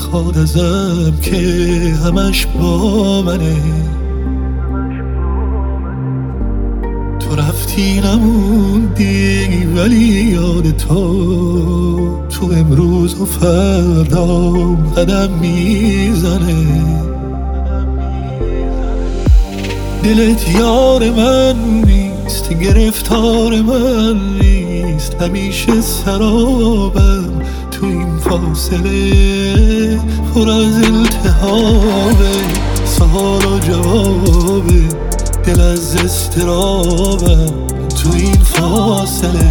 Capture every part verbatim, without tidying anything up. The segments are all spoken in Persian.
میخواد ازم که همش با منه. تو رفتی نموندی ولی یاد تو تو امروز و فردا قدم میزنه. دلت یار من نیست، گرفتار من نیست، همیشه سرابم تو این فاصله پر از التهابه. سوال و جوابه دل از اضطرابم تو این فاصله.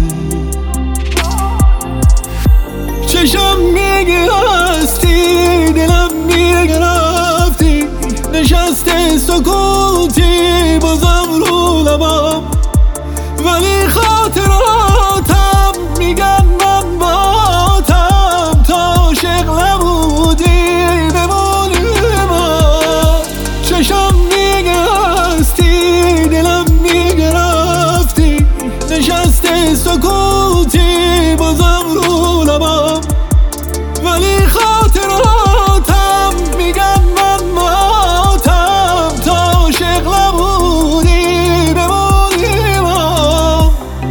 چشم میگه هستی، دلم میگه رفتی، نشسته سکوتی بازم رو لبم، ولی خاطراتم میگن من باتم تا عاشق نبودی بمونی من. چشم میگه هستی، دلم میگه رفتی، نشسته سکوتی بازم رو لبم، ولی خاطراتم میگن من باتم تا عاشق نبودی بمونی من.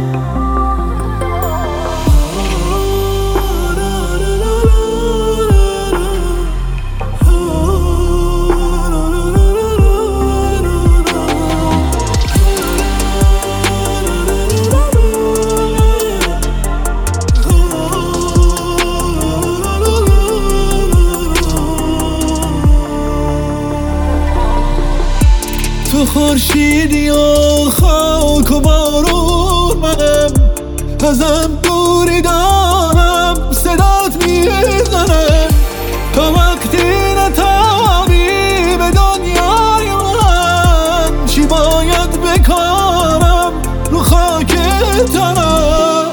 تو خورشیدی و خاک و بارون منم، ازم دوری دارم صدات میزنم، تا وقتی نتابی به دنیای من چی باید بکنم رو خاک تنم.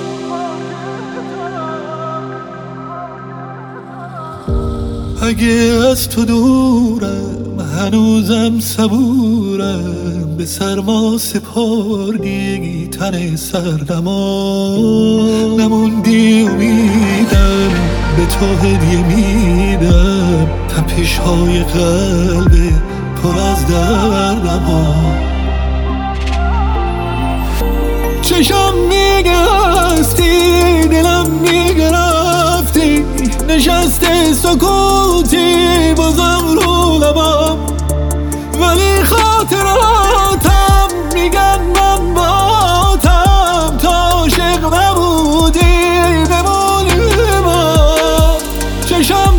اگه از تو دورم هنوزم صبورم، به سرما سپردی تن سردما، نموندی امیدم به تو هدیه میدم، تپش های قلب پر از دردما. چشم میگه هستی، دلم میگه رفتی، نشسته سکوتی بازم رو لبم، ولی خاطراتم میگن من باتم تا عاشق نبودی بمونی من. چشم